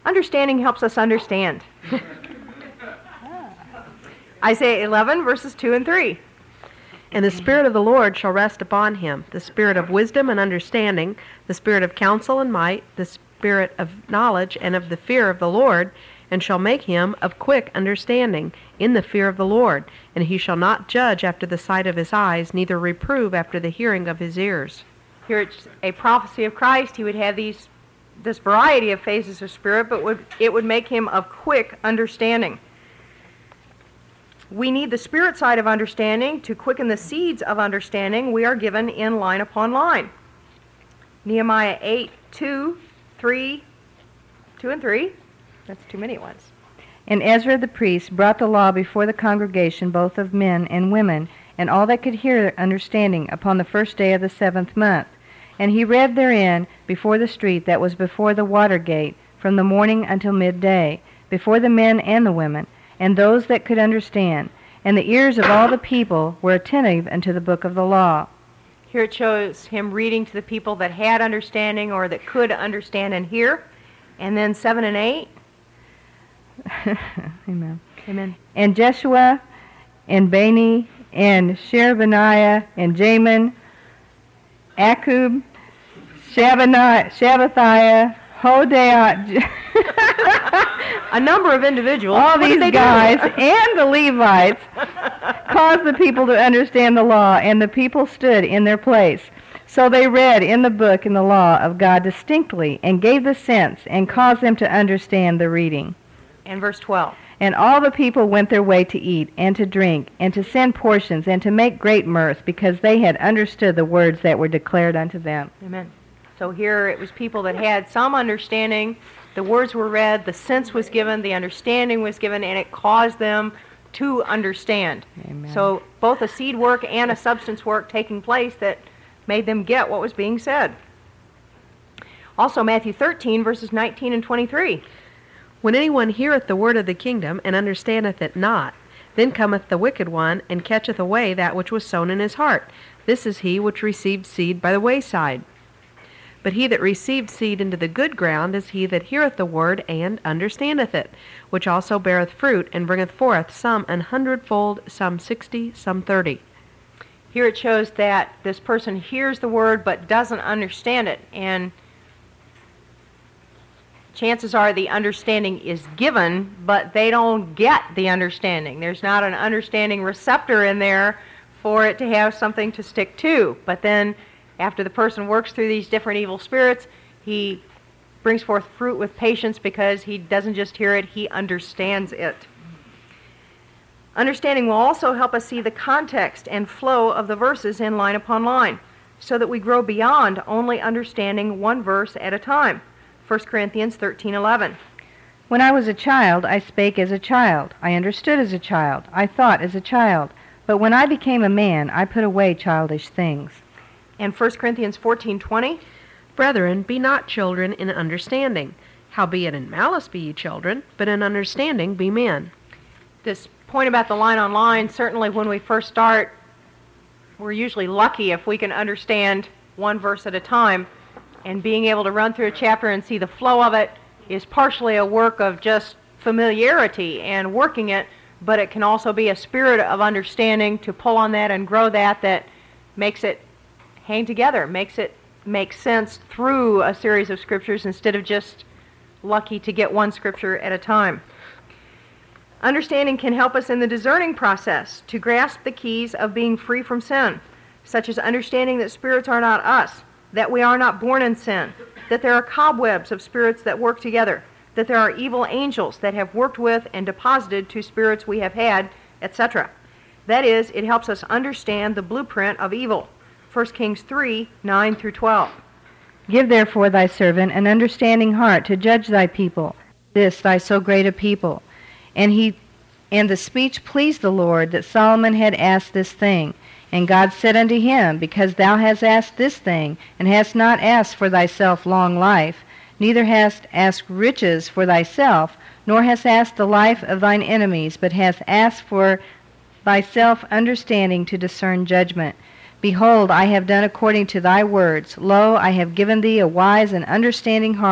Understanding helps us understand. Isaiah 11, verses 2 and 3. And the Spirit of the Lord shall rest upon him, the Spirit of wisdom and understanding, the Spirit of counsel and might, the Spirit of knowledge and of the fear of the Lord, and shall make him of quick understanding in the fear of the Lord. And he shall not judge after the sight of his eyes, neither reprove after the hearing of his ears. Here it's a prophecy of Christ. He would have this variety of phases of spirit, but it would make him of quick understanding. We need the spirit side of understanding to quicken the seeds of understanding we are given in line upon line. Nehemiah 8, 2 and 3. That's too many ones. And Ezra the priest brought the law before the congregation, both of men and women, and all that could hear understanding, upon the first day of the 7th month. And he read therein before the street that was before the water gate, from the morning until midday, before the men and the women, and those that could understand. And the ears of all the people were attentive unto the book of the law. Here it shows him reading to the people that had understanding or that could understand and hear. And then 7 and 8. Amen. Amen. And Jeshua, and Bani, and Sherebaniah, and Jamin, Akub, Shabbathiah, Hodiah, a number of individuals. All these guys and the Levites caused the people to understand the law, and the people stood in their place. So they read in the book in the law of God distinctly, and gave the sense, and caused them to understand the reading. And verse 12. And all the people went their way to eat, and to drink, and to send portions, and to make great mirth, because they had understood the words that were declared unto them. Amen. So here it was people that had some understanding. The words were read, the sense was given, the understanding was given, and it caused them to understand. Amen. So both a seed work and a substance work taking place that made them get what was being said. Also Matthew 13, verses 19 and 23. When anyone heareth the word of the kingdom, and understandeth it not, then cometh the wicked one, and catcheth away that which was sown in his heart. This is he which received seed by the wayside. But he that received seed into the good ground is he that heareth the word, and understandeth it, which also beareth fruit, and bringeth forth some 100-fold, some 60, some 30. Here it shows that this person hears the word but doesn't understand it, and chances are the understanding is given, but they don't get the understanding. There's not an understanding receptor in there for it to have something to stick to. But then after the person works through these different evil spirits, he brings forth fruit with patience because he doesn't just hear it, he understands it. Understanding will also help us see the context and flow of the verses in line upon line, so that we grow beyond only understanding one verse at a time. 1 Corinthians 13:11. When I was a child, I spake as a child. I understood as a child. I thought as a child. But when I became a man, I put away childish things. And 1 Corinthians 14:20. Brethren, be not children in understanding. Howbeit in malice be ye children, but in understanding be men. This point about the line on line, certainly when we first start, we're usually lucky if we can understand one verse at a time. And being able to run through a chapter and see the flow of it is partially a work of just familiarity and working it, but it can also be a spirit of understanding to pull on that and grow that makes it hang together, makes it make sense through a series of scriptures instead of just lucky to get one scripture at a time. Understanding can help us in the discerning process to grasp the keys of being free from sin, such as understanding that spirits are not us, that we are not born in sin, that there are cobwebs of spirits that work together, that there are evil angels that have worked with and deposited to spirits we have had, etc. That is, it helps us understand the blueprint of evil. 1 Kings 3, 9 through 12. Give therefore thy servant an understanding heart to judge thy people, this thy so great a people. And the speech pleased the Lord that Solomon had asked this thing. And God said unto him, Because thou hast asked this thing, and hast not asked for thyself long life, neither hast asked riches for thyself, nor hast asked the life of thine enemies, but hast asked for thyself understanding to discern judgment. Behold, I have done according to thy words. Lo, I have given thee a wise and understanding heart,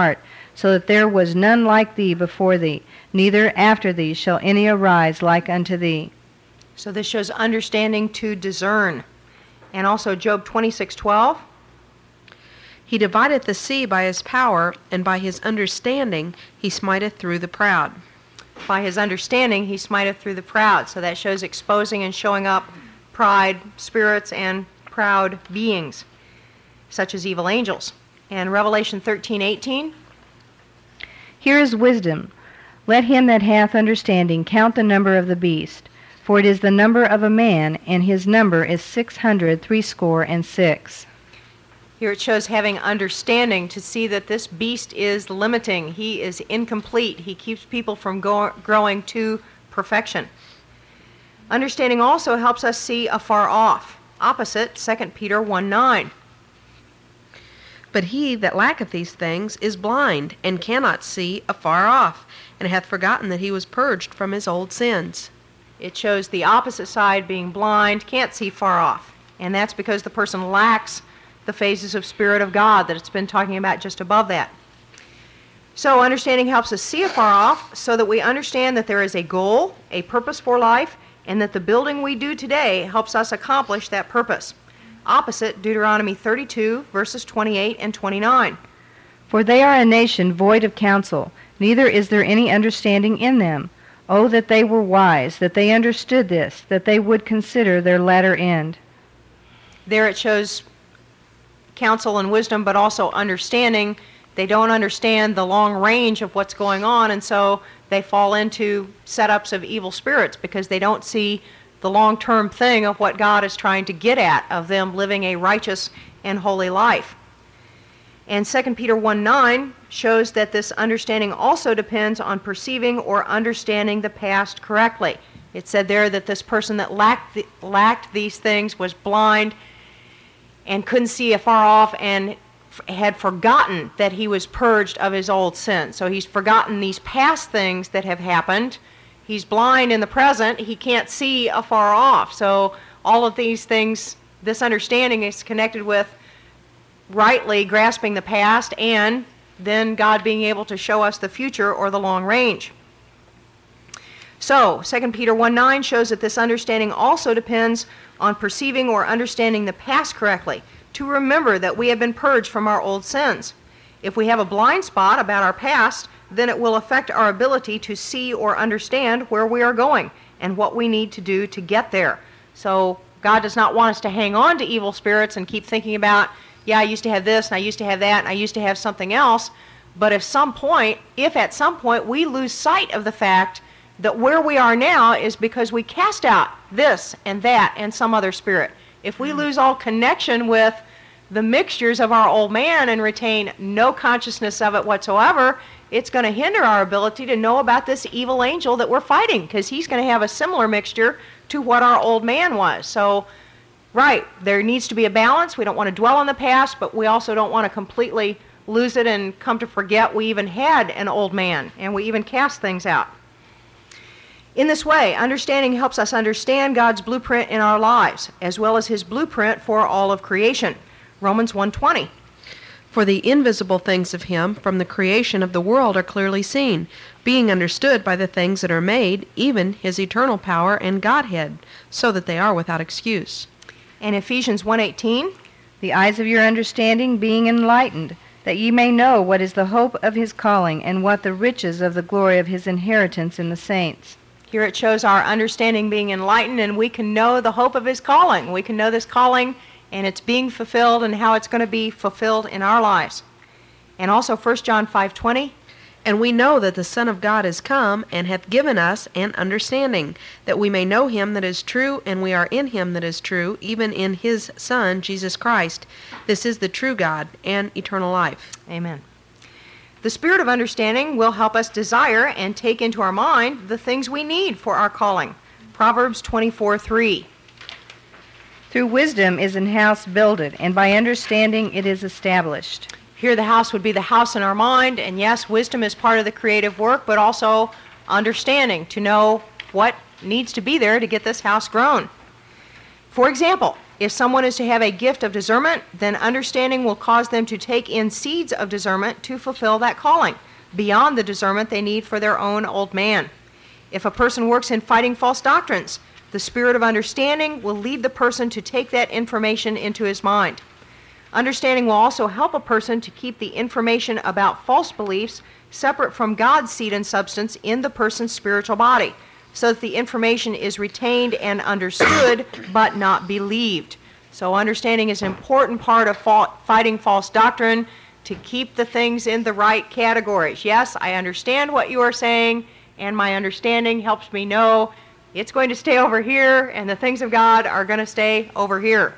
so that there was none like thee before thee, neither after thee shall any arise like unto thee. So this shows understanding to discern. And also Job 26:12. He divideth the sea by his power, and by his understanding he smiteth through the proud. By his understanding he smiteth through the proud. So that shows exposing and showing up pride, spirits, and proud beings, such as evil angels. And Revelation 13:18. Here is wisdom. Let him that hath understanding count the number of the beast, for it is the number of a man, and his number is 666. Here it shows having understanding to see that this beast is limiting. He is incomplete. He keeps people from growing to perfection. Understanding also helps us see afar off. Opposite, 2 Peter 1:9. But he that lacketh these things is blind, and cannot see afar off, and hath forgotten that he was purged from his old sins. It shows the opposite side, being blind, can't see far off. And that's because the person lacks the phases of Spirit of God that it's been talking about just above that. So understanding helps us see afar off so that we understand that there is a goal, a purpose for life, and that the building we do today helps us accomplish that purpose. Opposite, Deuteronomy 32, verses 28 and 29. For they are a nation void of counsel, neither is there any understanding in them. Oh, that they were wise, that they understood this, that they would consider their latter end. There it shows counsel and wisdom, but also understanding. They don't understand the long range of what's going on, and so they fall into setups of evil spirits because they don't see the long-term thing of what God is trying to get at, of them living a righteous and holy life. And 2 Peter 1:9 shows that this understanding also depends on perceiving or understanding the past correctly. It said there that this person that lacked these things was blind and couldn't see afar off and had forgotten that he was purged of his old sin. So he's forgotten these past things that have happened. He's blind in the present. He can't see afar off. So all of these things, this understanding is connected with rightly grasping the past and then God being able to show us the future or the long range. So 2 Peter 1:9 shows that this understanding also depends on perceiving or understanding the past correctly, to remember that we have been purged from our old sins. If we have a blind spot about our past, then it will affect our ability to see or understand where we are going and what we need to do to get there. So God does not want us to hang on to evil spirits and keep thinking about, yeah, I used to have this, and I used to have that, and I used to have something else. But if at some point we lose sight of the fact that where we are now is because we cast out this and that and some other spirit. If we lose all connection with the mixtures of our old man and retain no consciousness of it whatsoever, it's going to hinder our ability to know about this evil angel that we're fighting, because he's going to have a similar mixture to what our old man was. So, right, there needs to be a balance. We don't want to dwell on the past, but we also don't want to completely lose it and come to forget we even had an old man, and we even cast things out. In this way, understanding helps us understand God's blueprint in our lives, as well as his blueprint for all of creation. Romans 1:20. For the invisible things of him from the creation of the world are clearly seen, being understood by the things that are made, even his eternal power and Godhead, so that they are without excuse. And Ephesians 1:18. The eyes of your understanding being enlightened, that ye may know what is the hope of his calling, and what the riches of the glory of his inheritance in the saints. Here it shows our understanding being enlightened, and we can know the hope of his calling. We can know this calling and it's being fulfilled and how it's going to be fulfilled in our lives. And also 1 John 5:20. And we know that the Son of God is come, and hath given us an understanding, that we may know him that is true, and we are in him that is true, even in his Son, Jesus Christ. This is the true God and eternal life. Amen. The spirit of understanding will help us desire and take into our mind the things we need for our calling. Proverbs 24:3. Through wisdom is an house builded, and by understanding it is established. Here the house would be the house in our mind, and yes, wisdom is part of the creative work, but also understanding to know what needs to be there to get this house grown. For example, If someone is to have a gift of discernment, then understanding will cause them to take in seeds of discernment to fulfill that calling, beyond the discernment they need for their own old man. If a person works in fighting false doctrines, the spirit of understanding will lead the person to take that information into his mind. Understanding will also help a person to keep the information about false beliefs separate from God's seed and substance in the person's spiritual body, so that the information is retained and understood, but not believed. So understanding is an important part of fighting false doctrine, to keep the things in the right categories. Yes, I understand what you are saying, and my understanding helps me know it's going to stay over here, and the things of God are going to stay over here.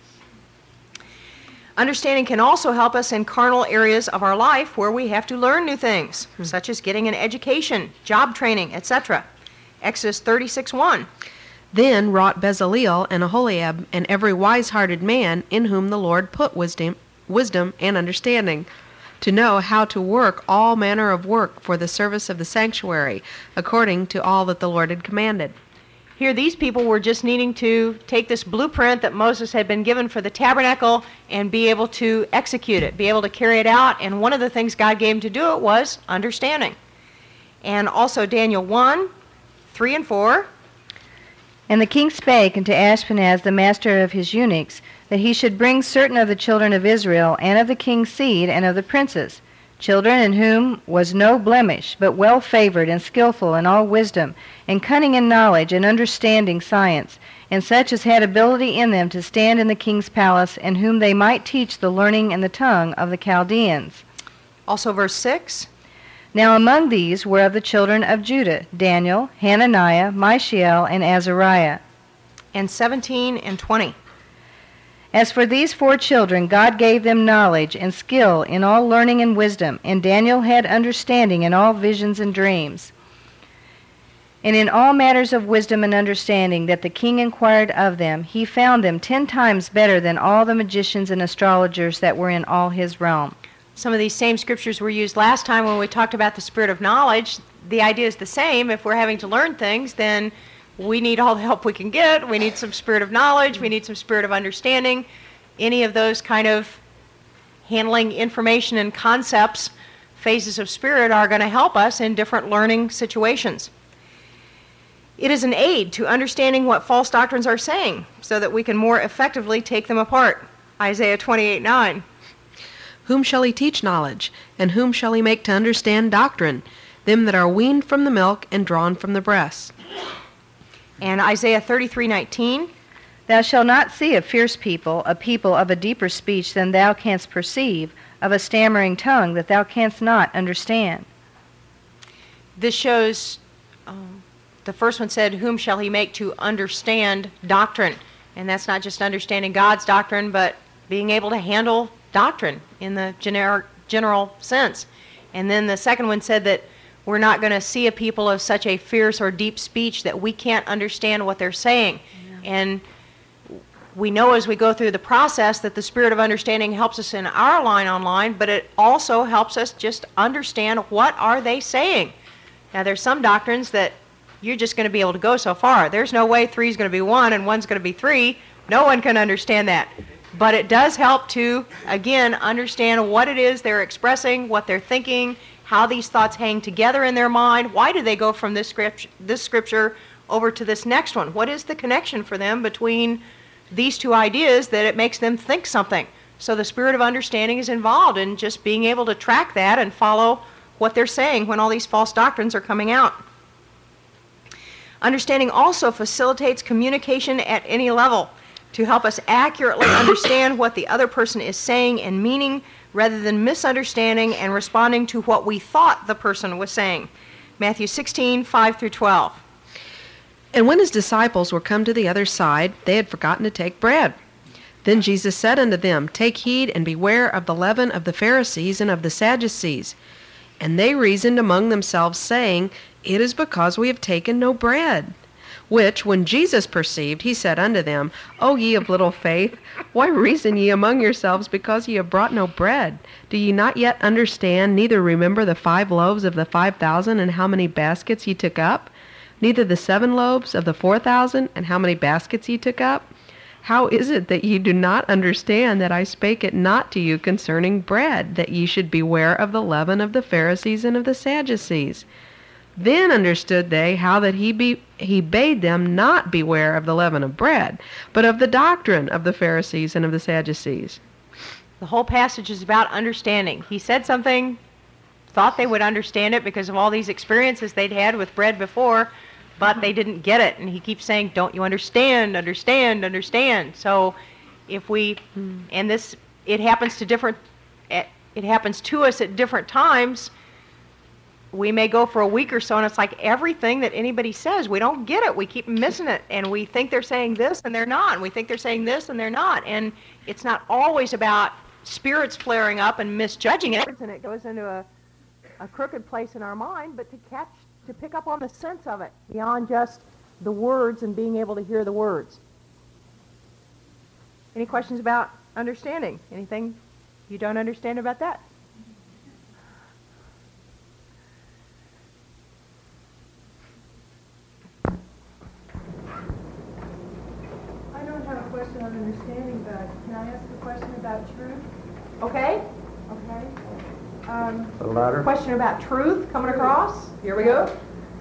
Understanding can also help us in carnal areas of our life where we have to learn new things, such as getting an education, job training, etc. Exodus 36:1. Then wrought Bezaleel and Aholiab and every wise-hearted man in whom the Lord put wisdom and understanding, to know how to work all manner of work for the service of the sanctuary, according to all that the Lord had commanded. Here these people were just needing to take this blueprint that Moses had been given for the tabernacle and be able to execute it, be able to carry it out, and one of the things God gave him to do it was understanding. And also Daniel 1:3 and 4. And the king spake unto Ashpenaz, the master of his eunuchs, that he should bring certain of the children of Israel, and of the king's seed, and of the princes, children in whom was no blemish, but well favored and skillful in all wisdom, and cunning in knowledge, and understanding science, and such as had ability in them to stand in the king's palace, and whom they might teach the learning and the tongue of the Chaldeans. Also verse 6. Now among these were of the children of Judah, Daniel, Hananiah, Mishael, and Azariah. And 17 and 20. As for these 4 children, God gave them knowledge and skill in all learning and wisdom, and Daniel had understanding in all visions and dreams. And in all matters of wisdom and understanding that the king inquired of them, he found them 10 times better than all the magicians and astrologers that were in all his realm. Some of these same scriptures were used last time when we talked about the spirit of knowledge. The idea is the same. If we're having to learn things, then we need all the help we can get. We need some spirit of knowledge. We need some spirit of understanding. Any of those kind of handling information and concepts, phases of spirit, are going to help us in different learning situations. It is an aid to understanding what false doctrines are saying so that we can more effectively take them apart. Isaiah 28:9. Whom shall he teach knowledge? And whom shall he make to understand doctrine? Them that are weaned from the milk and drawn from the breast. And Isaiah 33:19. Thou shalt not see a fierce people, a people of a deeper speech than thou canst perceive, of a stammering tongue that thou canst not understand. This shows, the first one said, whom shall he make to understand doctrine? And that's not just understanding God's doctrine, but being able to handle doctrine in the general sense. And then the second one said that we're not going to see a people of such a fierce or deep speech that we can't understand what they're saying. Yeah. And we know as we go through the process that the spirit of understanding helps us in our line on line, but it also helps us just understand what are they saying. Now there's some doctrines that you're just going to be able to go so far. There's no way 3 is going to be 1 and 1's going to be 3. No one can understand that. But it does help to, again, understand what it is they're expressing, what they're thinking, how these thoughts hang together in their mind. Why do they go from this scripture over to this next one? What is the connection for them between these 2 ideas that it makes them think something? So the spirit of understanding is involved in just being able to track that and follow what they're saying when all these false doctrines are coming out. Understanding also facilitates communication at any level, to help us accurately understand what the other person is saying and meaning, rather than misunderstanding and responding to what we thought the person was saying. Matthew 16:5-12. And when his disciples were come to the other side, they had forgotten to take bread. Then Jesus said unto them, Take heed and beware of the leaven of the Pharisees and of the Sadducees. And they reasoned among themselves, saying, It is because we have taken no bread. Which, when Jesus perceived, he said unto them, O ye of little faith, why reason ye among yourselves, because ye have brought no bread? Do ye not yet understand, neither remember the 5 loaves of the 5,000, and how many baskets ye took up? Neither the 7 loaves of the 4,000, and how many baskets ye took up? How is it that ye do not understand that I spake it not to you concerning bread, that ye should beware of the leaven of the Pharisees and of the Sadducees? Then understood they how that he bade them not beware of the leaven of bread, but of the doctrine of the Pharisees and of the Sadducees. The whole passage is about understanding. He said something, thought they would understand it because of all these experiences they'd had with bread before, but they didn't get it. And he keeps saying, don't you understand, understand, understand. So if we, and this, it happens to us at different times. We may go for a week or so, and it's like everything that anybody says, we don't get it. We keep missing it, and we think they're saying this, and they're not. And we think they're saying this, and they're not. And it's not always about spirits flaring up and misjudging it, and it goes into a crooked place in our mind, but to pick up on the sense of it beyond just the words and being able to hear the words. Any questions about understanding? Anything you don't understand about that? I don't have a question on understanding, but can I ask a question about truth? Okay. Okay. The latter. Question about truth coming across. Here we go.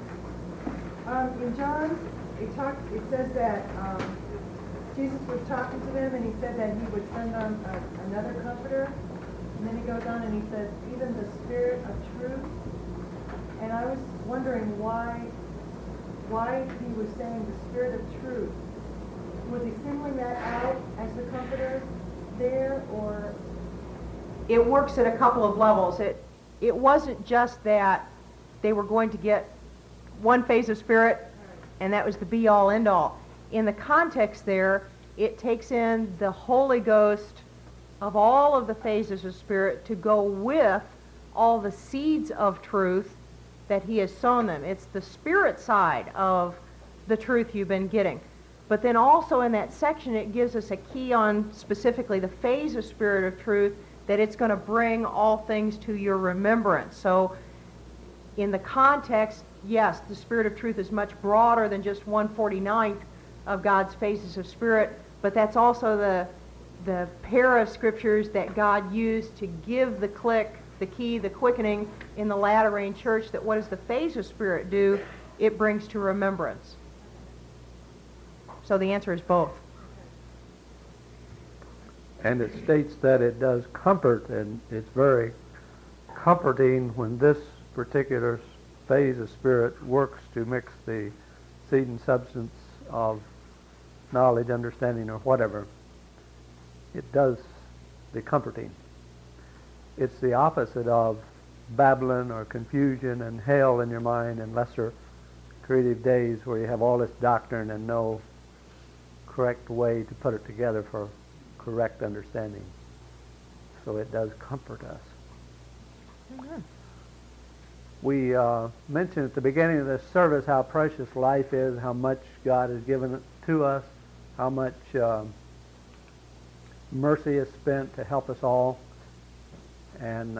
In John, it says that Jesus was talking to them, and he said that he would send them another comforter. And then he goes on and he says, even the Spirit of truth. And I was wondering why he was saying the Spirit of truth. Was he singling that out as the comforter there, or? It works at a couple of levels. It wasn't just that they were going to get one phase of Spirit, and that was the be-all, end-all. In the context there, it takes in the Holy Ghost of all of the phases of Spirit to go with all the seeds of truth that he has sown them. It's the Spirit side of the truth you've been getting. But then also in that section, it gives us a key on specifically the phase of Spirit of truth, that it's going to bring all things to your remembrance. So in the context, yes, the Spirit of truth is much broader than just 1/49th of God's phases of Spirit, but that's also the pair of scriptures that God used to give the key, the quickening in the latter rain church, that what does the phase of Spirit do? It brings to remembrance. So the answer is both. And it states that it does comfort, and it's very comforting when this particular phase of Spirit works to mix the seed and substance of knowledge, understanding, or whatever. It does the comforting. It's the opposite of Babylon or confusion and hell in your mind and lesser creative days where you have all this doctrine and no correct way to put it together for correct understanding. So it does comfort us. Amen. We mentioned at the beginning of this service how precious life is, how much God has given it to us, how much mercy is spent to help us all. And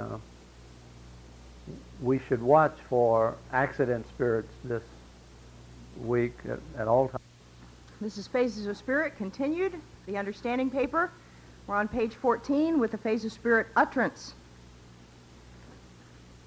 we should watch for accident spirits this week at all times. This is Phases of Spirit continued, the understanding paper. We're on page 14 with the Phase of Spirit utterance.